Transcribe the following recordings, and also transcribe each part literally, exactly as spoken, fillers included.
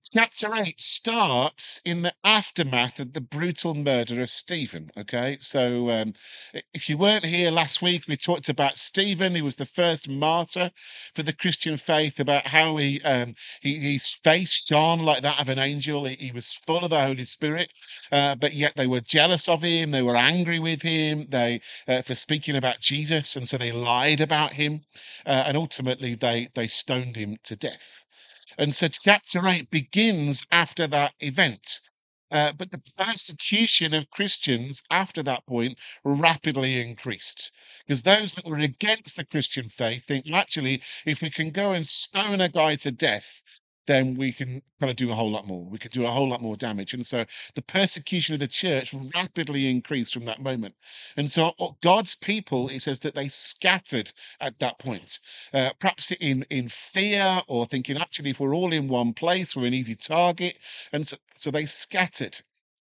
Chapter eight starts in the aftermath of the brutal murder of Stephen. Okay, so um, if you weren't here last week, we talked about Stephen. He was the first martyr for the Christian faith, about how he, um, he his face shone like that of an angel. He, he was full of the Holy Spirit, uh, but yet they were jealous of him. They were angry with him. They uh, for speaking about Jesus, and so they lied about him, uh, and ultimately they they stoned him to death. And so chapter eight begins after that event. Uh, but the persecution of Christians after that point rapidly increased, because those that were against the Christian faith think, "Well, actually, if we can go and stone a guy to death, then we can kind of do a whole lot more. We could do a whole lot more damage." And so the persecution of the church rapidly increased from that moment. And so uh, God's people, it says that they scattered at that point, uh, perhaps in, in fear, or thinking, actually, if we're all in one place, we're an easy target. And so, so they scattered.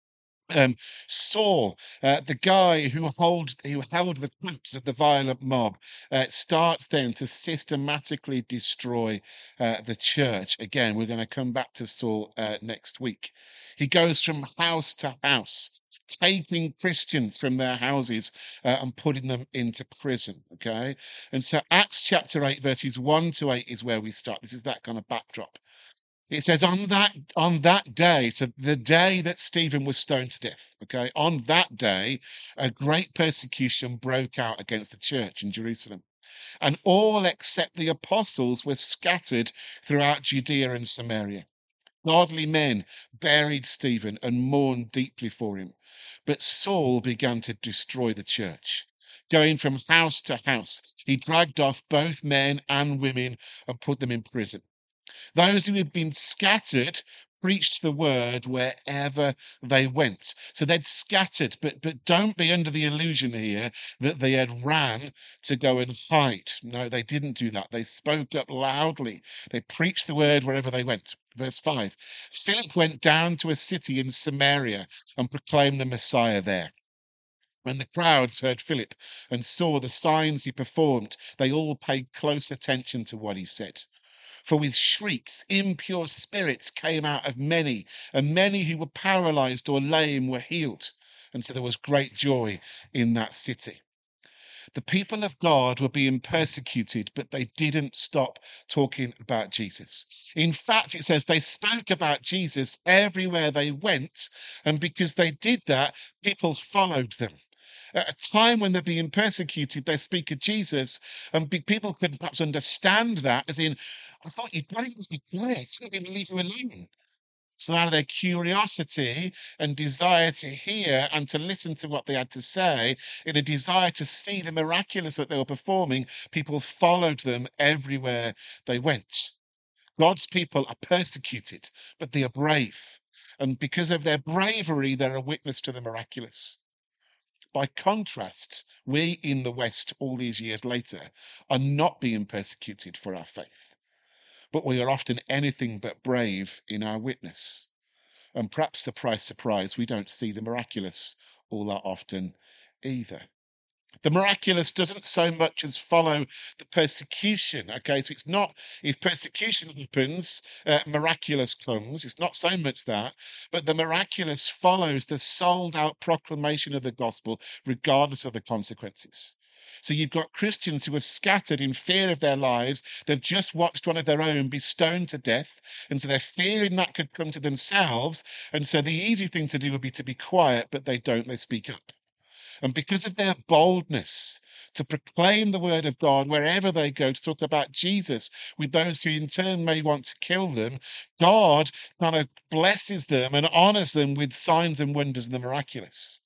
Um, Saul, uh, the guy who hold who held the coats of the violent mob, uh, starts then to systematically destroy uh, the church. Again, we're going to come back to Saul uh, next week. He goes from house to house, taking Christians from their houses uh, and putting them into prison. Okay, and so Acts chapter eight, verses one to eight is where we start. This is that kind of backdrop. It says on that on that day, so the day that Stephen was stoned to death, okay, on that day, a great persecution broke out against the church in Jerusalem. And all except the apostles were scattered throughout Judea and Samaria. Godly men buried Stephen and mourned deeply for him. But Saul began to destroy the church. Going from house to house, he dragged off both men and women and put them in prison. Those who had been scattered preached the word wherever they went. So they'd scattered, but but don't be under the illusion here that they had ran to go and hide. No, they didn't do that. They spoke up loudly. They preached the word wherever they went. Verse five, Philip went down to a city in Samaria and proclaimed the Messiah there. When the crowds heard Philip and saw the signs he performed, they all paid close attention to what he said. For with shrieks, impure spirits came out of many, and many who were paralyzed or lame were healed. And so there was great joy in that city. The people of God were being persecuted, but they didn't stop talking about Jesus. In fact, it says they spoke about Jesus everywhere they went, and because they did that, people followed them. At a time when they're being persecuted, they speak of Jesus, and people could perhaps understand that as in, "I thought you'd better just be quiet, let me leave you alone." So out of their curiosity and desire to hear and to listen to what they had to say, in a desire to see the miraculous that they were performing, people followed them everywhere they went. God's people are persecuted, but they are brave. And because of their bravery, they're a witness to the miraculous. By contrast, we in the West, all these years later, are not being persecuted for our faith, but we are often anything but brave in our witness. And perhaps, surprise, surprise, we don't see the miraculous all that often either. The miraculous doesn't so much as follow the persecution. Okay, so it's not, if persecution happens, uh, miraculous comes. It's not so much that, but the miraculous follows the sold out proclamation of the gospel, regardless of the consequences. So you've got Christians who have scattered in fear of their lives. They've just watched one of their own be stoned to death. And so they're fearing that could come to themselves. And so the easy thing to do would be to be quiet, but they don't, they speak up. And because of their boldness to proclaim the word of God wherever they go, to talk about Jesus with those who in turn may want to kill them, God kind of blesses them and honors them with signs and wonders and the miraculous.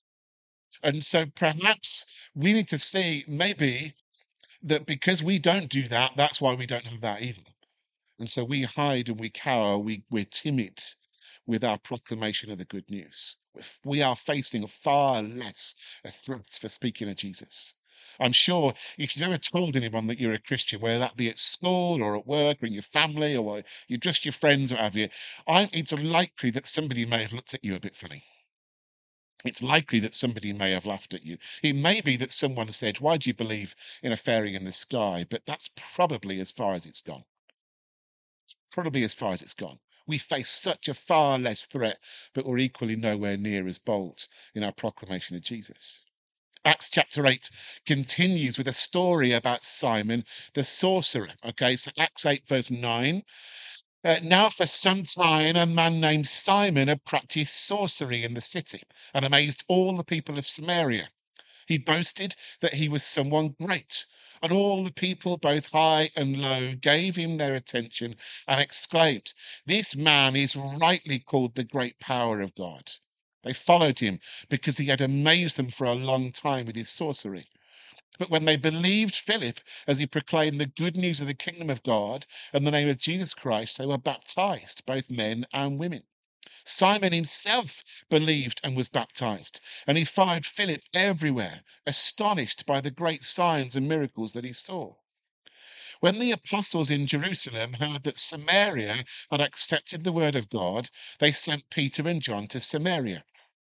And so perhaps we need to see maybe that because we don't do that, that's why we don't have that either. And so we hide and we cower, we, we're timid with our proclamation of the good news. We are facing far less a threat for speaking of Jesus. I'm sure if you've ever told anyone that you're a Christian, whether that be at school or at work or in your family or you're just your friends or what have you, I'm, it's likely that somebody may have looked at you a bit funny. It's likely that somebody may have laughed at you. It may be that someone said, "Why do you believe in a fairy in the sky?" But that's probably as far as it's gone. Probably as far as it's gone. We face such a far less threat, but we're equally nowhere near as bold in our proclamation of Jesus. Acts chapter eight continues with a story about Simon the sorcerer. Okay, so Acts eight, verse nine. Uh, now, for some time, a man named Simon had practiced sorcery in the city and amazed all the people of Samaria. He boasted that he was someone great, and all the people, both high and low, gave him their attention and exclaimed, "This man is rightly called the great power of God." They followed him because he had amazed them for a long time with his sorcery. But when they believed Philip as he proclaimed the good news of the kingdom of God and the name of Jesus Christ, they were baptized, both men and women. Simon himself believed and was baptized, and he followed Philip everywhere, astonished by the great signs and miracles that he saw. When the apostles in Jerusalem heard that Samaria had accepted the word of God, they sent Peter and John to Samaria.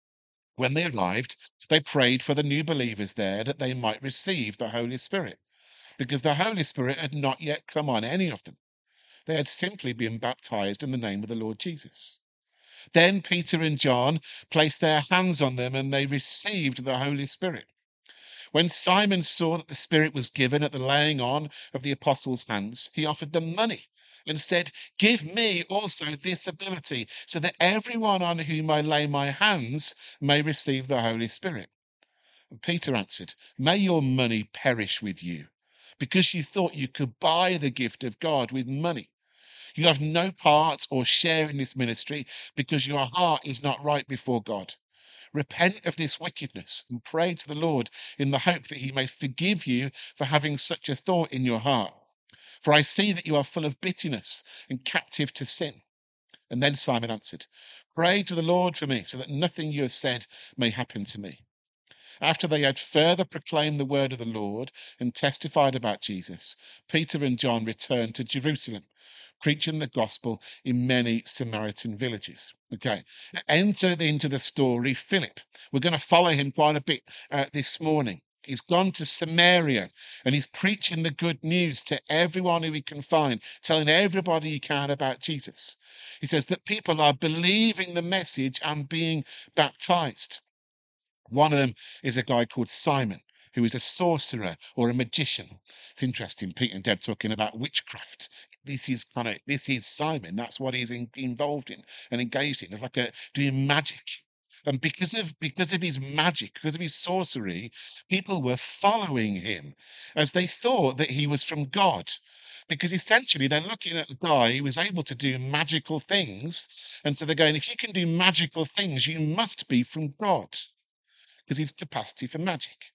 When they arrived, they prayed for the new believers there that they might receive the Holy Spirit, because the Holy Spirit had not yet come on any of them. They had simply been baptized in the name of the Lord Jesus. Then Peter and John placed their hands on them and they received the Holy Spirit. When Simon saw that the Spirit was given at the laying on of the apostles' hands, he offered them money and said, "Give me also this ability, so that everyone on whom I lay my hands may receive the Holy Spirit." And Peter answered, "May your money perish with you, because you thought you could buy the gift of God with money. You have no part or share in this ministry, because your heart is not right before God. Repent of this wickedness and pray to the Lord in the hope that he may forgive you for having such a thought in your heart. For I see that you are full of bitterness and captive to sin." And then Simon answered, "Pray to the Lord for me, so that nothing you have said may happen to me." After they had further proclaimed the word of the Lord and testified about Jesus, Peter and John returned to Jerusalem, preaching the gospel in many Samaritan villages. Okay, enter into the story Philip. We're going to follow him quite a bit uh, this morning. He's gone to Samaria and he's preaching the good news to everyone who he can find, telling everybody he can about Jesus. He says that people are believing the message and being baptized. One of them is a guy called Simon, who is a sorcerer or a magician. It's interesting, Pete and Deb talking about witchcraft. This is kind of this is Simon. That's what he's in, involved in and engaged in. It's like a doing magic. And because of because of his magic, because of his sorcery, people were following him as they thought that he was from God. Because essentially they're looking at a guy who was able to do magical things. And so they're going, if you can do magical things, you must be from God, because he's capacity for magic.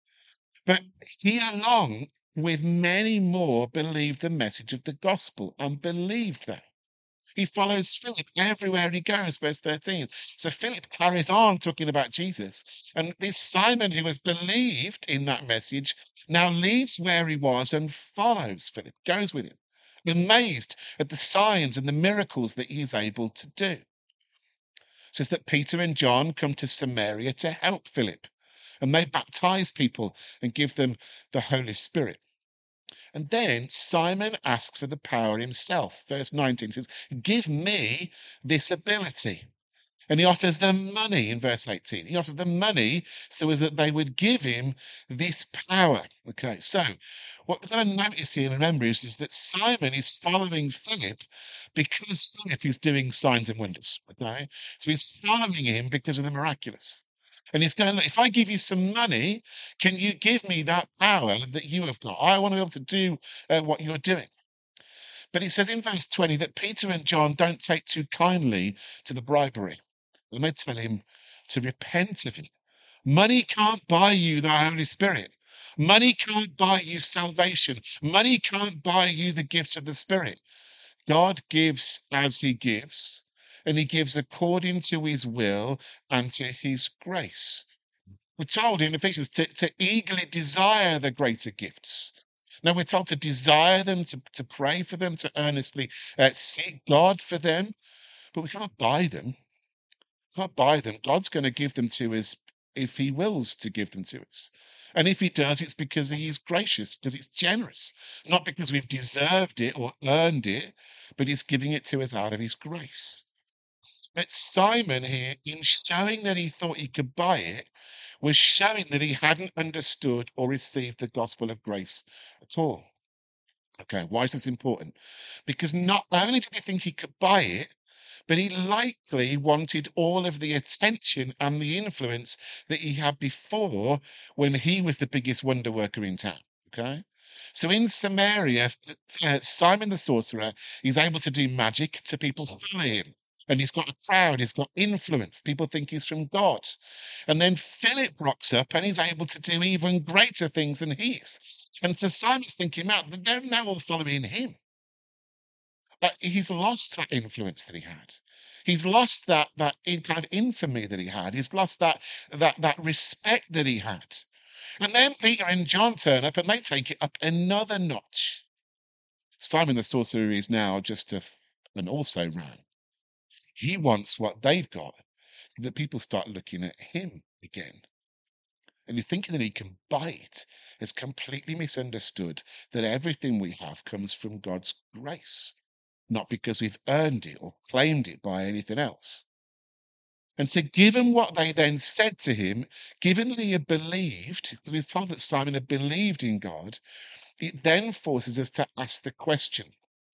But he, along with many more, believed the message of the gospel and believed that. He follows Philip everywhere he goes, verse thirteen. So Philip carries on talking about Jesus. And this Simon, who has believed in that message, now leaves where he was and follows Philip, goes with him, amazed at the signs and the miracles that he is able to do. It says that Peter and John come to Samaria to help Philip, and they baptize people and give them the Holy Spirit. And then Simon asks for the power himself. Verse nineteen says, "Give me this ability." And he offers them money in verse eighteen. He offers them money so as that they would give him this power. Okay, so what we've got to notice here and remember is, is that Simon is following Philip because Philip is doing signs and wonders. Okay, so he's following him because of the miraculous. And he's going, "Look, if I give you some money, can you give me that power that you have got? I want to be able to do uh, what you're doing." But it says in verse twenty that Peter and John don't take too kindly to the bribery. And they tell him to repent of it. Money can't buy you the Holy Spirit. Money can't buy you salvation. Money can't buy you the gifts of the Spirit. God gives as he gives, and he gives according to his will and to his grace. We're told in Ephesians to, to eagerly desire the greater gifts. Now, we're told to desire them, to, to pray for them, to earnestly uh, seek God for them, but we can't buy them. Can't buy them. God's going to give them to us if he wills to give them to us. And if he does, it's because he is gracious, because it's generous, not because we've deserved it or earned it, but he's giving it to us out of his grace. But Simon here, in showing that he thought he could buy it, was showing that he hadn't understood or received the gospel of grace at all. Okay, why is this important? Because not only did he think he could buy it, but he likely wanted all of the attention and the influence that he had before when he was the biggest wonder worker in town. Okay. So in Samaria, uh, Simon the sorcerer is able to do magic to people follow him. And he's got a crowd, he's got influence. People think he's from God. And then Philip rocks up and he's able to do even greater things than he is. And so Simon's thinking, now they're now all following him. But he's lost that influence that he had. He's lost that that in kind of infamy that he had. He's lost that that that respect that he had. And then Peter and John turn up and they take it up another notch. Simon the sorcerer is now just a f- an also ran. He wants what they've got, so that people start looking at him again. And you're thinking that he can buy it. It's completely misunderstood that everything we have comes from God's grace, not because we've earned it or claimed it by anything else. And so, given what they then said to him, given that he had believed, because we're told that Simon had believed in God, it then forces us to ask the question,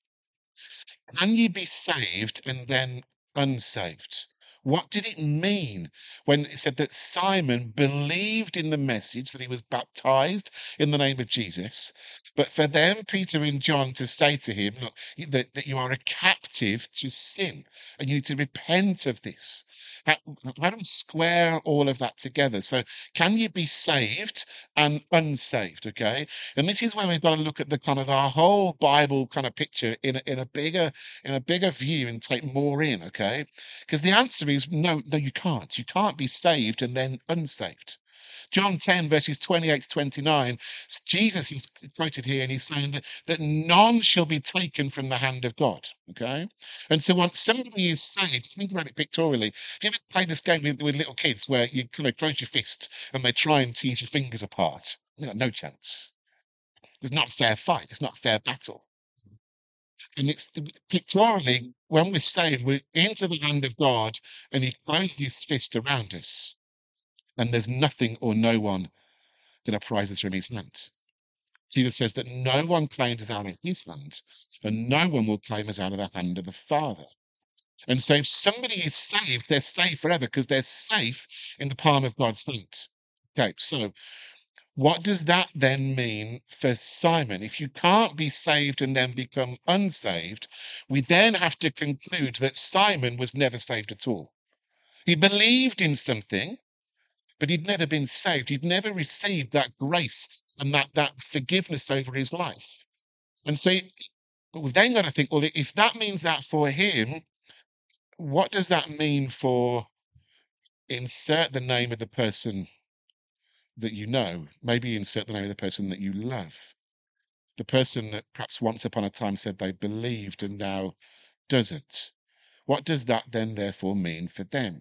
can you be saved and then unsaved? What did it mean when it said that Simon believed in the message, that he was baptized in the name of Jesus, but for them, Peter and John, to say to him, look, that, that you are a captive to sin and you need to repent of this? How, how do we square all of that together? So, can you be saved and unsaved? Okay. And this is where we've got to look at the kind of our whole Bible kind of picture in a, in a bigger in a bigger view and take more in, okay? Because the answer is no, no, you can't. You can't be saved and then unsaved. John ten, verses twenty-eight to twenty-nine, Jesus is quoted here and he's saying that, that none shall be taken from the hand of God, okay? And so once somebody is saved, think about it pictorially. Have you ever played this game with, with little kids where you kind of close your fist and they try and tease your fingers apart? You know, no chance. It's not a fair fight. It's not a fair battle. And it's pictorially, when we're saved, we're into the hand of God and he closes his fist around us. And there's nothing or no one that apprises from his hand. Jesus says that no one claims us out of his hand, and no one will claim us out of the hand of the Father. And so if somebody is saved, they're saved forever because they're safe in the palm of God's hand. Okay, so what does that then mean for Simon? If you can't be saved and then become unsaved, we then have to conclude that Simon was never saved at all. He believed in something, but he'd never been saved. He'd never received that grace and that, that forgiveness over his life. And so we've then got to think, well, if that means that for him, what does that mean for insert the name of the person that you know? Maybe insert the name of the person that you love. The person that perhaps once upon a time said they believed and now doesn't. What does that then therefore mean for them?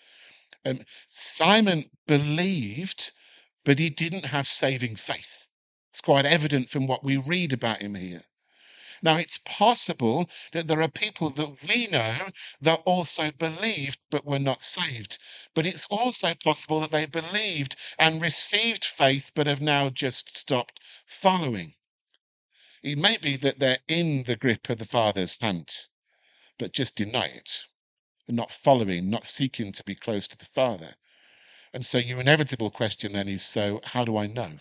Um, Simon believed, but he didn't have saving faith. It's quite evident from what we read about him here. Now, it's possible that there are people that we know that also believed but were not saved. But it's also possible that they believed and received faith but have now just stopped following. It may be that they're in the grip of the Father's hand, but just deny it, and not following, not seeking to be close to the Father. And so your inevitable question then is, so how do I know?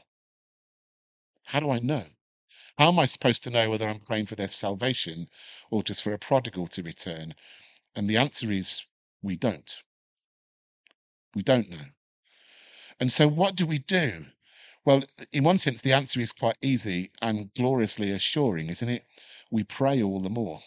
How do I know? How am I supposed to know whether I'm praying for their salvation or just for a prodigal to return? And the answer is, we don't. We don't know. And so what do we do? Well, in one sense, the answer is quite easy and gloriously assuring, isn't it? We pray all the more.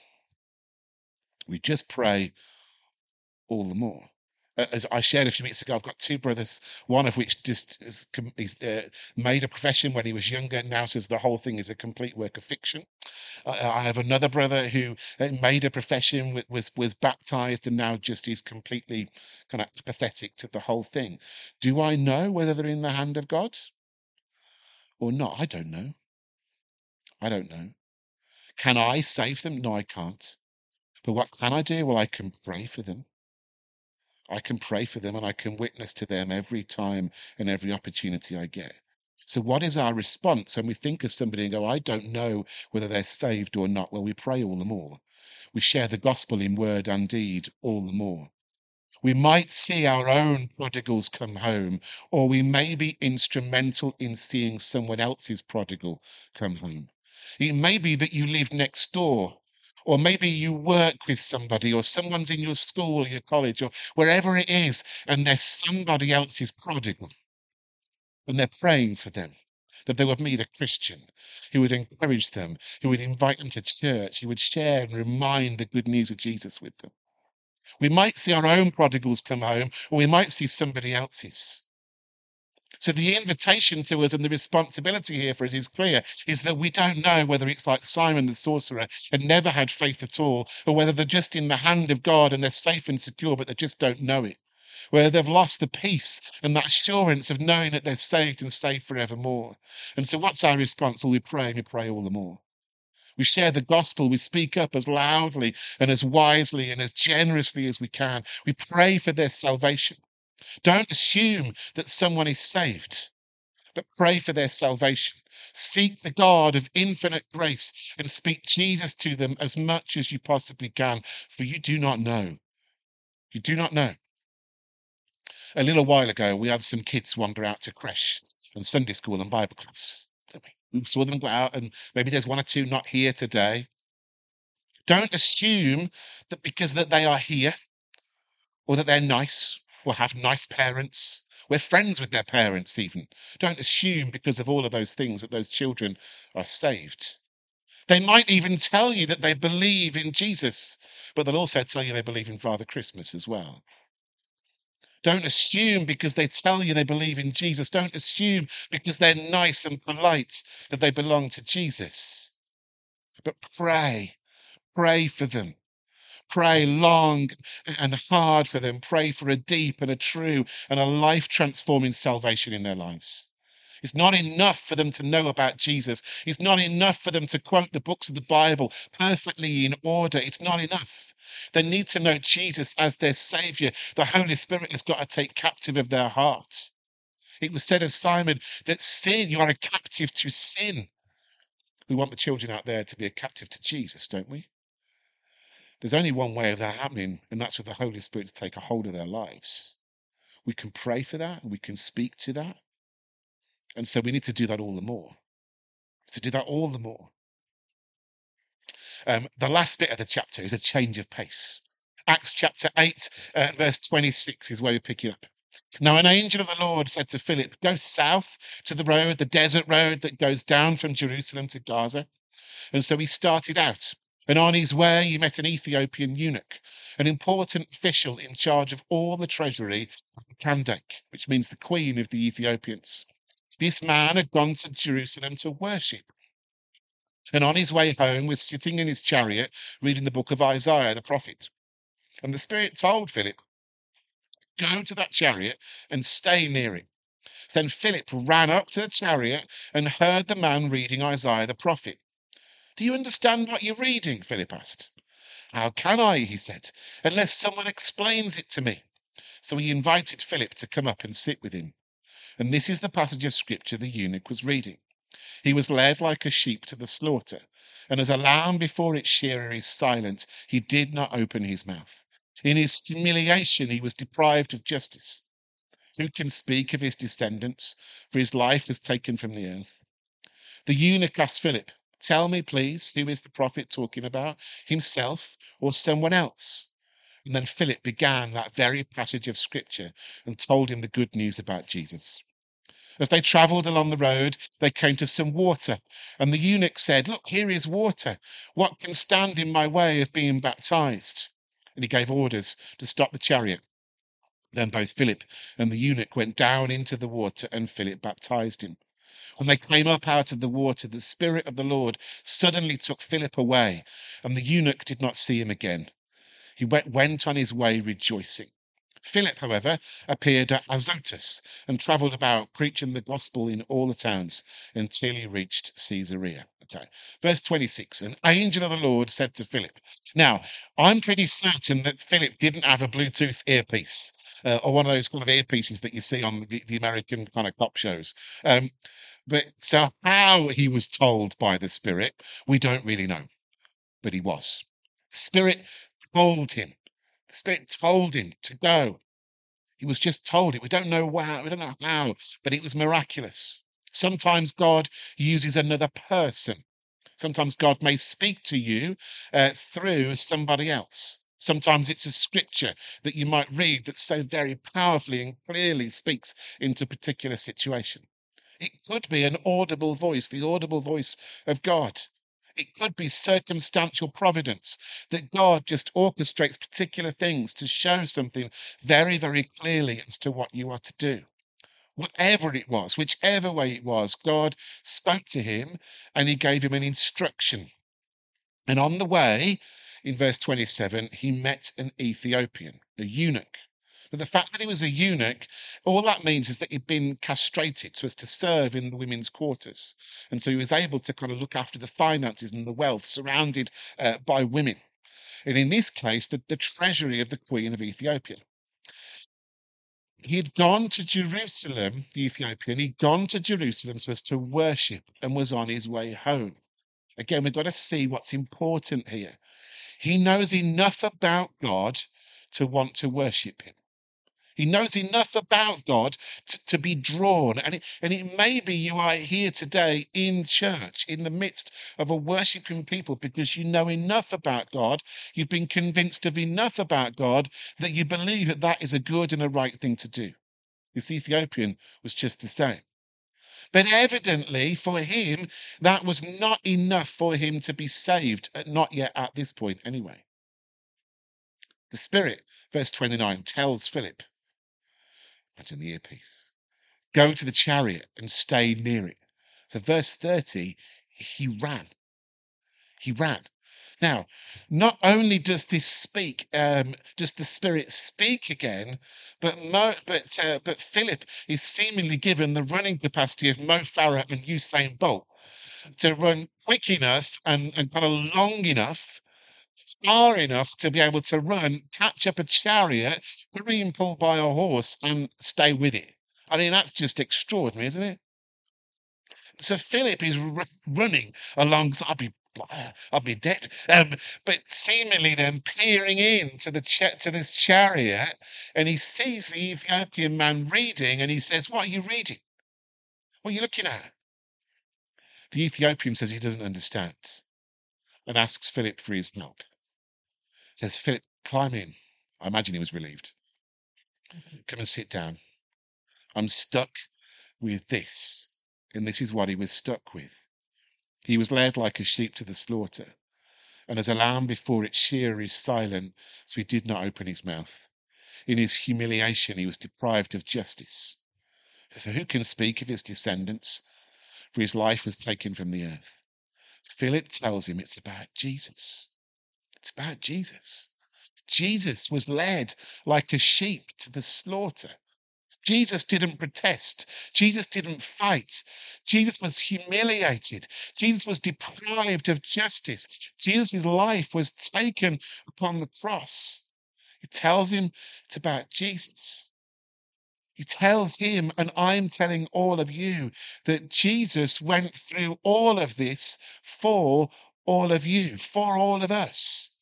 We just pray all the more. Uh, As I shared a few weeks ago, I've got two brothers, one of which just is, com- is, uh, made a profession when he was younger, now says the whole thing is a complete work of fiction. Uh, I have another brother who uh, made a profession, w- was was baptized, and now just is completely kind of apathetic to the whole thing. Do I know whether they're in the hand of God? or not? I don't know. I don't know. Can I save them? No, I can't. But what can I do? Well, I can pray for them. I can pray for them and I can witness to them every time and every opportunity I get. So what is our response when we think of somebody and go, I don't know whether they're saved or not? Well, we pray all the more. We share the gospel in word and deed all the more. We might see our own prodigals come home, or we may be instrumental in seeing someone else's prodigal come home. It may be that you live next door, or maybe you work with somebody, or someone's in your school or your college, or wherever it is, and there's somebody else's prodigal, and they're praying for them, that they would meet a Christian who would encourage them, who would invite them to church, who would share and remind the good news of Jesus with them. We might see our own prodigals come home, or we might see somebody else's. So the invitation to us and the responsibility here for us is clear, is that we don't know whether it's like Simon the sorcerer and never had faith at all, or whether they're just in the hand of God and they're safe and secure, but they just don't know it. Where they've lost the peace and that assurance of knowing that they're saved and saved forevermore. And so what's our response? Well, we pray and we pray all the more. We share the gospel. We speak up as loudly and as wisely and as generously as we can. We pray for their salvation. Don't assume that someone is saved, but pray for their salvation. Seek the God of infinite grace and speak Jesus to them as much as you possibly can, for you do not know. You do not know. A little while ago, we had some kids wander out to creche and Sunday school and Bible class. We saw them go out, and maybe there's one or two not here today. Don't assume that because that they are here, or that they're nice, or have nice parents, we're friends with their parents even. Don't assume because of all of those things that those children are saved. They might even tell you that they believe in Jesus, but they'll also tell you they believe in Father Christmas as well. Don't assume because they tell you they believe in Jesus. Don't assume because they're nice and polite that they belong to Jesus. But pray, pray for them. Pray long and hard for them. Pray for a deep and a true and a life-transforming salvation in their lives. It's not enough for them to know about Jesus. It's not enough for them to quote the books of the Bible perfectly in order. It's not enough. They need to know Jesus as their Saviour. The Holy Spirit has got to take captive of their heart. It was said of Simon that sin, you are a captive to sin. We want the children out there to be a captive to Jesus, don't we? There's only one way of that happening, and that's for the Holy Spirit to take a hold of their lives. We can pray for that, and we can speak to that. And so we need to do that all the more. To do that all the more. Um, the last bit of the chapter is a change of pace. Acts chapter eight, uh, verse twenty-six is where we pick it up. Now an angel of the Lord said to Philip, go south to the road, the desert road that goes down from Jerusalem to Gaza. And so he started out. And on his way, he met an Ethiopian eunuch, an important official in charge of all the treasury of the Kandake, which means the queen of the Ethiopians. This man had gone to Jerusalem to worship. And on his way home was sitting in his chariot reading the book of Isaiah the prophet. And the Spirit told Philip, go to that chariot and stay near it. So then Philip ran up to the chariot and heard the man reading Isaiah the prophet. Do you understand what you're reading? Philip asked. How can I, he said, unless someone explains it to me? So he invited Philip to come up and sit with him. And this is the passage of scripture the eunuch was reading. He was led like a sheep to the slaughter, and as a lamb before its shearer is silent, he did not open his mouth. In his humiliation he was deprived of justice. Who can speak of his descendants? For his life was taken from the earth. The eunuch asked Philip, tell me, please, who is the prophet talking about, himself or someone else? And then Philip began that very passage of scripture and told him the good news about Jesus. As they travelled along the road, they came to some water, and the eunuch said, look, here is water. What can stand in my way of being baptized? And he gave orders to stop the chariot. Then both Philip and the eunuch went down into the water, and Philip baptized him. When they came up out of the water, the Spirit of the Lord suddenly took Philip away, and the eunuch did not see him again. He went, went on his way rejoicing. Philip, however, appeared at Azotus and travelled about preaching the gospel in all the towns until he reached Caesarea. Okay. Verse twenty-six, an angel of the Lord said to Philip. Now, I'm pretty certain that Philip didn't have a Bluetooth earpiece. Uh, or one of those kind of earpieces that you see on the, the American kind of cop shows. Um, but so how he was told by the Spirit, we don't really know. But he was. The Spirit told him. The Spirit told him to go. He was just told it. We don't know why, we don't know how, but it was miraculous. Sometimes God uses another person. Sometimes God may speak to you uh, through somebody else. Sometimes it's a scripture that you might read that so very powerfully and clearly speaks into a particular situation. It could be an audible voice, the audible voice of God. It could be circumstantial providence, that God just orchestrates particular things to show something very, very clearly as to what you are to do. Whatever it was, whichever way it was, God spoke to him and he gave him an instruction. And on the way, in verse twenty-seven, he met an Ethiopian, a eunuch. But the fact that he was a eunuch, all that means is that he'd been castrated so as to serve in the women's quarters. And so he was able to kind of look after the finances and the wealth surrounded uh, by women. And in this case, the, the treasury of the Queen of Ethiopia. He had gone to Jerusalem, the Ethiopian, he'd gone to Jerusalem so as to worship and was on his way home. Again, we've got to see what's important here. He knows enough about God to want to worship him. He knows enough about God to, to be drawn. And it, and it may be you are here today in church, in the midst of a worshipping people, because you know enough about God. You've been convinced of enough about God that you believe that that is a good and a right thing to do. This Ethiopian was just the same. But evidently for him, that was not enough for him to be saved, not yet at this point anyway. The Spirit, verse twenty-nine, tells Philip, imagine the earpiece, go to the chariot and stay near it. So verse thirty, he ran. He ran. Now, not only does this speak, um, does the Spirit speak again, but Mo, but uh, but Philip is seemingly given the running capacity of Mo Farah and Usain Bolt to run quick enough and, and kind of long enough, far enough to be able to run, catch up a chariot, being pulled by a horse, and stay with it. I mean, that's just extraordinary, isn't it? So Philip is r- running alongside. I'd be, I'd be dead. Um, but seemingly then peering in to the ch- to this chariot, and he sees the Ethiopian man reading, and he says, "What are you reading? What are you looking at?" The Ethiopian says he doesn't understand, and asks Philip for his help. Says, "Philip, climb in." I imagine he was relieved. "Come and sit down. I'm stuck with this," and this is what he was stuck with. He was led like a sheep to the slaughter, and as a lamb before its shearer is silent, so he did not open his mouth. In his humiliation, he was deprived of justice. So who can speak of his descendants? For his life was taken from the earth. Philip tells him it's about Jesus. It's about Jesus. Jesus was led like a sheep to the slaughter. Jesus didn't protest. Jesus didn't fight. Jesus was humiliated. Jesus was deprived of justice. Jesus' life was taken upon the cross. He tells him it's about Jesus. He tells him, and I'm telling all of you, that Jesus went through all of this for all of you, for all of us.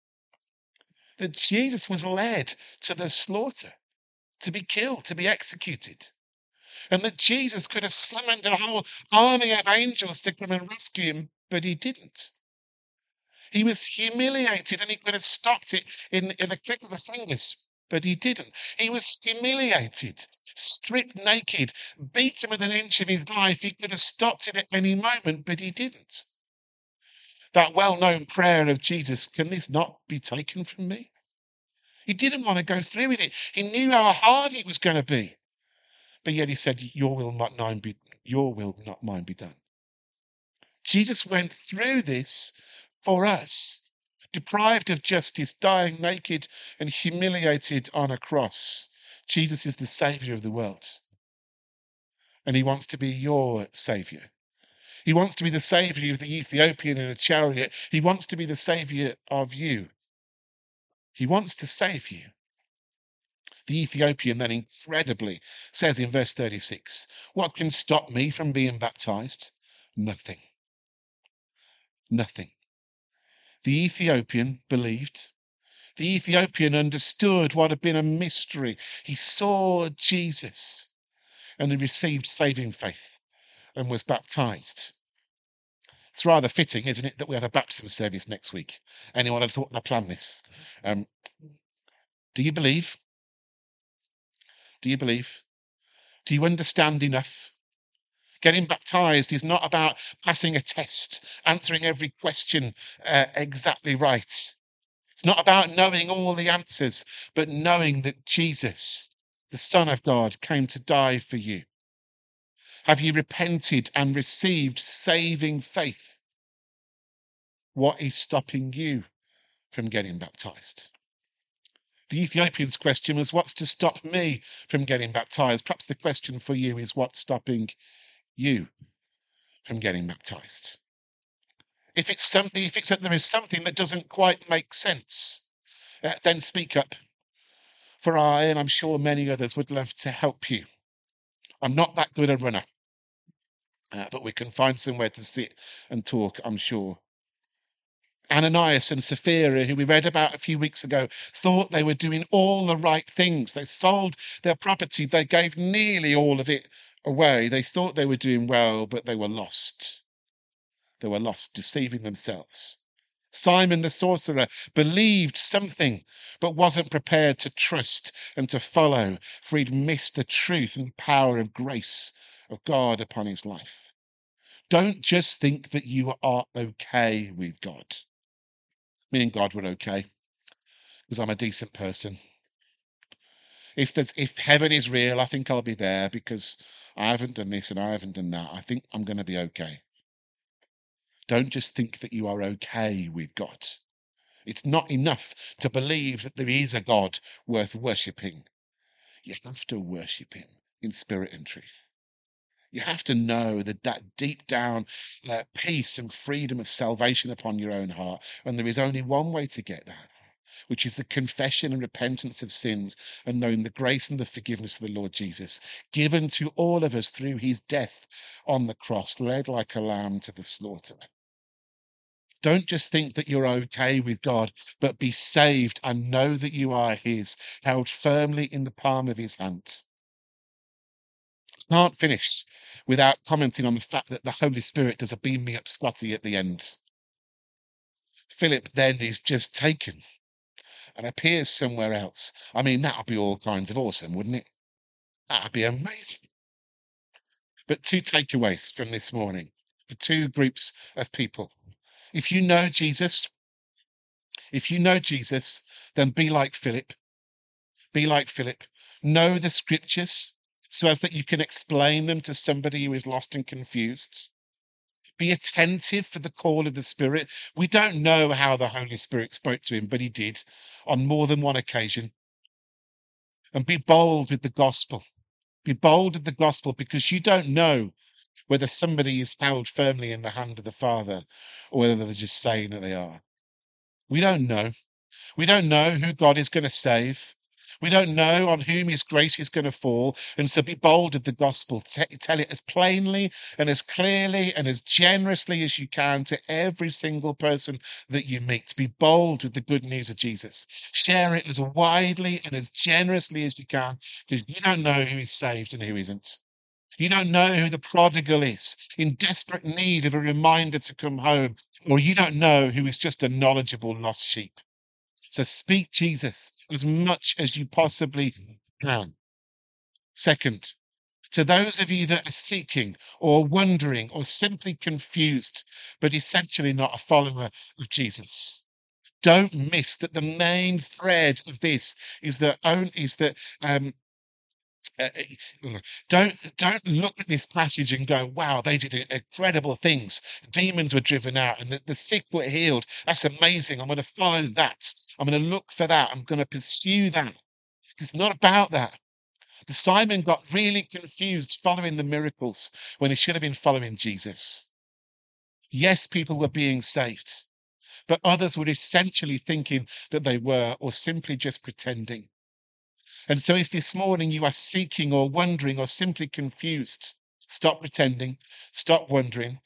That Jesus was led to the slaughter, to be killed, to be executed. And that Jesus could have summoned a whole army of angels to come and rescue him, but he didn't. He was humiliated and he could have stopped it in, in a click of the fingers, but he didn't. He was humiliated, stripped naked, beaten with an inch of his life. He could have stopped it at any moment, but he didn't. That well-known prayer of Jesus, can this not be taken from me? He didn't want to go through with it. He knew how hard it was going to be. But yet he said, your will not mine be, your will not mine be done. Jesus went through this for us. deprived of justice, dying naked and humiliated on a cross. Jesus is the Saviour of the world. And he wants to be your Saviour. He wants to be the Saviour of the Ethiopian in a chariot. He wants to be the Saviour of you. He wants to save you. The Ethiopian then incredibly says in verse thirty-six, what can stop me from being baptized? Nothing. Nothing. The Ethiopian believed. The Ethiopian understood what had been a mystery. He saw Jesus and he received saving faith and was baptized. It's rather fitting, isn't it, that we have a baptism service next week? Anyone had thought I'd planned this? Um, do you believe? Do you believe? Do you understand enough? Getting baptized is not about passing a test, answering every question uh, exactly right. It's not about knowing all the answers, but knowing that Jesus, the Son of God, came to die for you. Have you repented and received saving faith? What is stopping you from getting baptized? The Ethiopian's question was, what's to stop me from getting baptized? Perhaps the question for you is, what's stopping you from getting baptized? If it's something, if it's that there is something that doesn't quite make sense, uh, then speak up. For I, and I'm sure many others, would love to help you. I'm not that good a runner, uh, but we can find somewhere to sit and talk, I'm sure. Ananias and Sapphira, who we read about a few weeks ago, thought they were doing all the right things. They sold their property. They gave nearly all of it away. They thought they were doing well, but they were lost. They were lost, deceiving themselves. Simon the sorcerer believed something, but wasn't prepared to trust and to follow, for he'd missed the truth and power of grace of God upon his life. Don't just think that you are okay with God. Me and God were okay, because I'm a decent person. If there's if heaven is real, I think I'll be there because I haven't done this and I haven't done that. I think I'm going to be okay. Don't just think that you are okay with God. It's not enough to believe that there is a God worth worshipping. You have to worship him in spirit and truth. You have to know that, that deep down uh, peace and freedom of salvation upon your own heart. And there is only one way to get that, which is the confession and repentance of sins and knowing the grace and the forgiveness of the Lord Jesus, given to all of us through his death on the cross, led like a lamb to the slaughter. Don't just think that you're okay with God, but be saved and know that you are his, held firmly in the palm of his hand. Can't finish without commenting on the fact that the Holy Spirit does a beam me up Scotty at the end. Philip then is just taken and appears somewhere else. I mean, that would be all kinds of awesome, wouldn't it? That would be amazing. But two takeaways from this morning for two groups of people. If you know Jesus, if you know Jesus, then be like Philip. Be like Philip. Know the scriptures so as that you can explain them to somebody who is lost and confused. Be attentive for the call of the Spirit. We don't know how the Holy Spirit spoke to him, but he did on more than one occasion. And be bold with the gospel. Be bold with the gospel because you don't know whether somebody is held firmly in the hand of the Father or whether they're just saying that they are. We don't know. We don't know who God is going to save. We don't know on whom his grace is going to fall. And so be bold with the gospel. T- tell it as plainly and as clearly and as generously as you can to every single person that you meet. Be bold with the good news of Jesus. Share it as widely and as generously as you can because you don't know who is saved and who isn't. You don't know who the prodigal is, in desperate need of a reminder to come home, or you don't know who is just a knowledgeable lost sheep. So speak Jesus as much as you possibly can. Second, to those of you that are seeking or wondering or simply confused, but essentially not a follower of Jesus, don't miss that the main thread of this is that, own, is that um, Uh, uh, don't don't look at this passage and go, wow, they did incredible things. Demons were driven out and the, the sick were healed. That's amazing. I'm going to follow that. I'm going to look for that. I'm going to pursue that. It's not about that. The Simon got really confused following the miracles when he should have been following Jesus. Yes, people were being saved, but others were essentially thinking that they were, or simply just pretending. And so if this morning you are seeking or wondering or simply confused, stop pretending, stop wondering.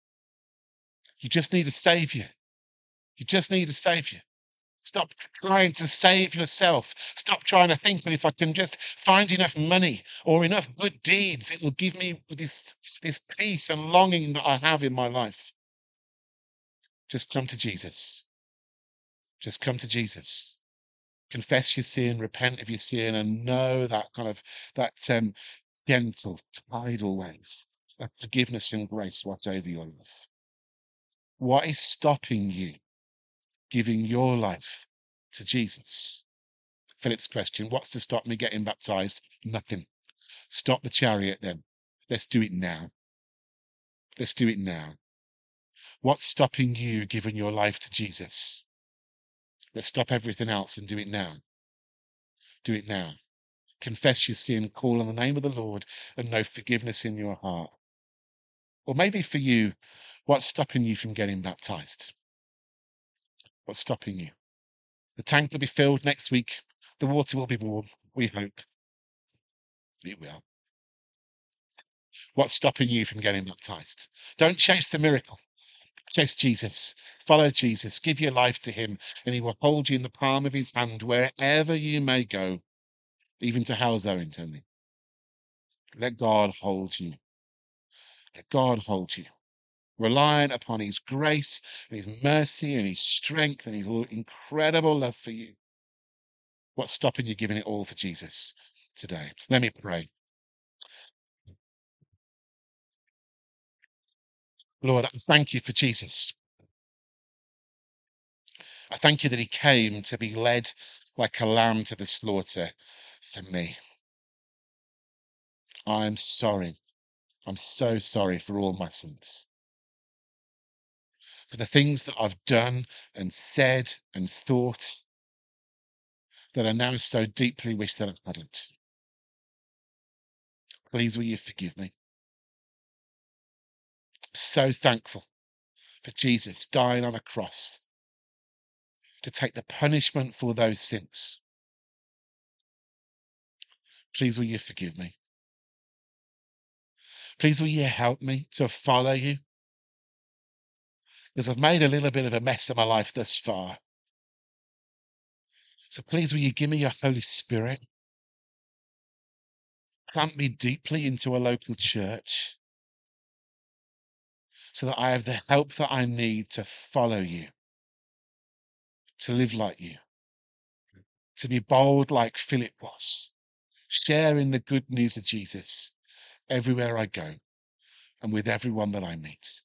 You just need a savior. You just need a savior. Stop trying to save yourself. Stop trying to think, well, if I can just find enough money or enough good deeds, it will give me this, this peace and longing that I have in my life. Just come to Jesus. Just come to Jesus. Confess your sin, repent of your sin, and know that kind of that um, gentle tidal wave of forgiveness and grace watch over your life. What is stopping you giving your life to Jesus? Philip's question, what's to stop me getting baptized? Nothing. Stop the chariot then. Let's do it now. Let's do it now. What's stopping you giving your life to Jesus? Let's stop everything else and do it now. Do it now. Confess your sin, call on the name of the Lord, and know forgiveness in your heart. Or maybe for you, what's stopping you from getting baptized? What's stopping you? The tank will be filled next week. The water will be warm. We hope it will. What's stopping you from getting baptized? Don't chase the miracle. Chase Jesus. Follow Jesus. Give your life to him, and he will hold you in the palm of his hand wherever you may go, even to hell's own, Tony. Let God hold you. Let God hold you. Relying upon his grace and his mercy and his strength and his incredible love for you. What's stopping you giving it all for Jesus today? Let me pray. Lord, I thank you for Jesus. I thank you that he came to be led like a lamb to the slaughter for me. I'm sorry. I'm so sorry for all my sins, for the things that I've done and said and thought that I now so deeply wish that I hadn't. Please will you forgive me? So thankful for Jesus dying on a cross to take the punishment for those sins. Please will you forgive me? Please will you help me to follow you? Because I've made a little bit of a mess of my life thus far. So please will you give me your Holy Spirit? Plant me deeply into a local church so that I have the help that I need to follow you, to live like you, to be bold like Philip was, sharing the good news of Jesus everywhere I go and with everyone that I meet.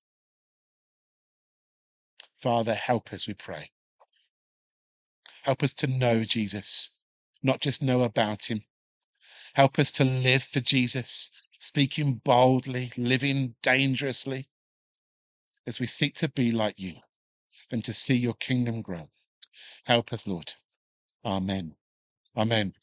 Father, help us, we pray. Help us to know Jesus, not just know about him. Help us to live for Jesus, speaking boldly, living dangerously, as we seek to be like you and to see your kingdom grow. Help us, Lord. Amen. Amen.